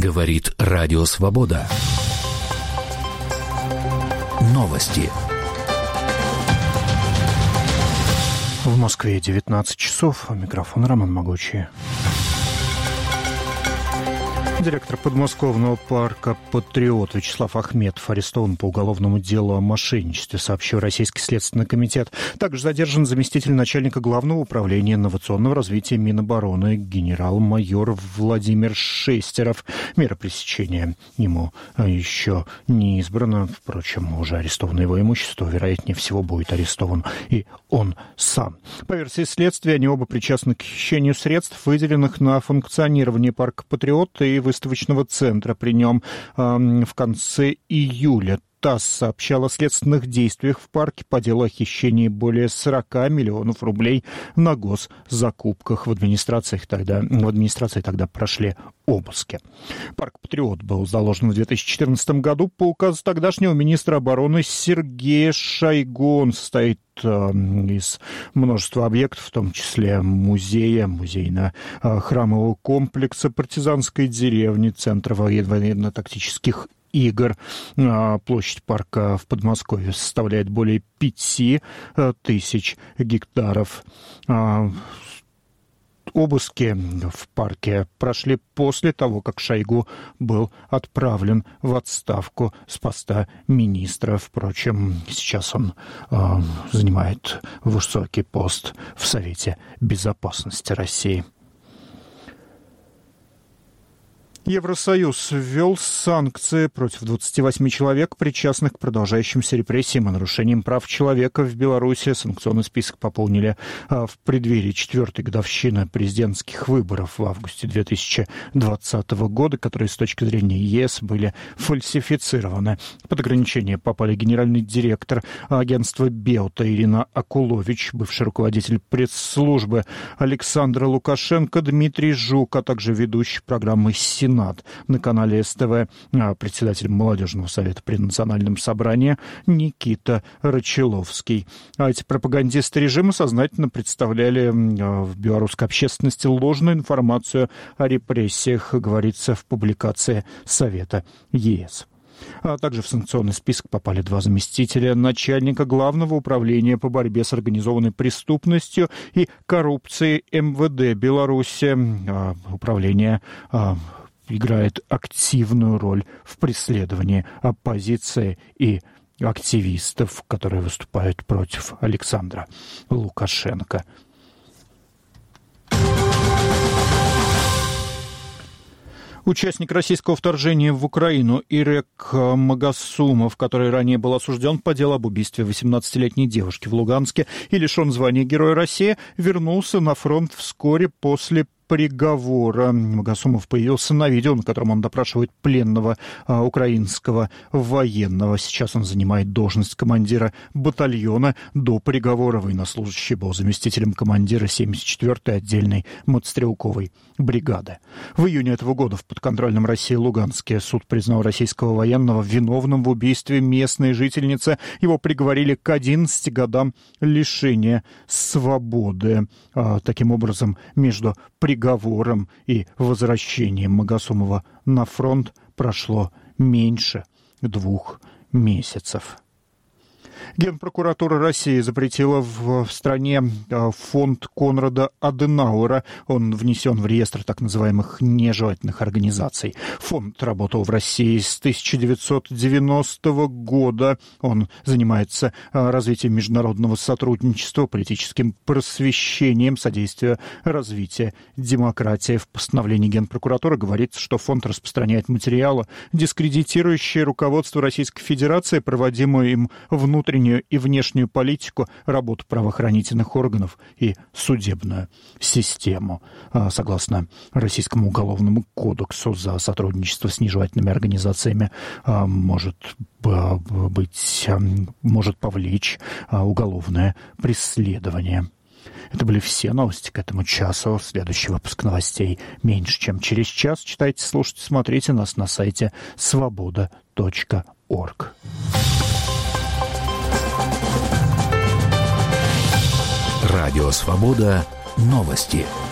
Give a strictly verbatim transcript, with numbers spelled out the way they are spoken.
Говорит Радио Свобода. Новости. В Москве девятнадцать часов. Микрофон Роман Могучий. Директор подмосковного парка «Патриот» Вячеслав Ахметов арестован по уголовному делу о мошенничестве, сообщил Российский следственный комитет. Также задержан заместитель начальника Главного управления инновационного развития Минобороны генерал-майор Владимир Шестеров. Мера пресечения ему еще не избрана. Впрочем, уже арестовано его имущество. Вероятнее всего, будет арестован и он сам. По версии следствия, они оба причастны к хищению средств, выделенных на функционирование парка «Патриот» и выставочного центра при нем э, в конце июля. ТАСС сообщал о следственных действиях в парке по делу о хищении более сорок миллионов рублей на госзакупках. В администрации тогда, в администрации тогда прошли обыски. Парк «Патриот» был заложен в две тысячи четырнадцатом году по указу тогдашнего министра обороны Сергея Шойгу. Он состоит э, из множества объектов, в том числе музея, музейно-храмового комплекса, партизанской деревни, центра военно-тактических игр. Площадь парка в Подмосковье составляет более пяти тысяч гектаров. Обыски в парке прошли после того, как Шойгу был отправлен в отставку с поста министра. Впрочем, сейчас он э, занимает высокий пост в Совете Безопасности России. Евросоюз ввел санкции против двадцати восьми человек, причастных к продолжающимся репрессиям и нарушениям прав человека в Беларуси. Санкционный список пополнили в преддверии четвертой годовщины президентских выборов в августе две тысячи двадцатого года, которые с точки зрения ЕС были фальсифицированы. Под ограничение попали генеральный директор агентства Белта Ирина Акулович, бывший руководитель пресс-службы Александра Лукашенко Дмитрий Жук, а также ведущий программы «Синод» на канале СТВ, председатель молодежного совета при Национальном собрании Никита Рачеловский. А эти пропагандисты режима сознательно представляли в белорусской общественности ложную информацию о репрессиях, говорится в публикации Совета ЕС. А также в санкционный список попали два заместителя начальника Главного управления по борьбе с организованной преступностью и коррупцией МВД Беларуси. Управление играет активную роль в преследовании оппозиции и активистов, которые выступают против Александра Лукашенко. Участник российского вторжения в Украину Ирек Магасумов, который ранее был осужден по делу об убийстве восемнадцатилетней девушки в Луганске и лишен звания Героя России, вернулся на фронт вскоре после приговора. Магасумов появился на видео, на котором он допрашивает пленного а, украинского военного. Сейчас он занимает должность командира батальона. До приговора военнослужащий был заместителем командира семьдесят четвёртой отдельной мотострелковой бригады. В июне этого года в подконтрольном России Луганске суд признал российского военного виновным в убийстве местной жительницы. Его приговорили к одиннадцати годам лишения свободы. А, таким образом, между приговором и возвращением Магасумова на фронт прошло меньше двух месяцев. Генпрокуратура России запретила в стране фонд Конрада Аденауэра. Он внесен в реестр так называемых нежелательных организаций. Фонд работал в России с тысяча девятьсот девяностого года. Он занимается развитием международного сотрудничества, политическим просвещением, содействием развития демократии. В постановлении Генпрокуратуры говорится, что фонд распространяет материалы, дискредитирующие руководство Российской Федерации, проводимую им внутреннюю и внешнюю политику, работу правоохранительных органов и судебную систему. Согласно Российскому уголовному кодексу, за сотрудничество с нежелательными организациями может быть, может повлечь уголовное преследование. Это были все новости к этому часу. Следующий выпуск новостей меньше, чем через час. Читайте, слушайте, смотрите нас на сайте свобода точка орг. Радио «Свобода». Новости.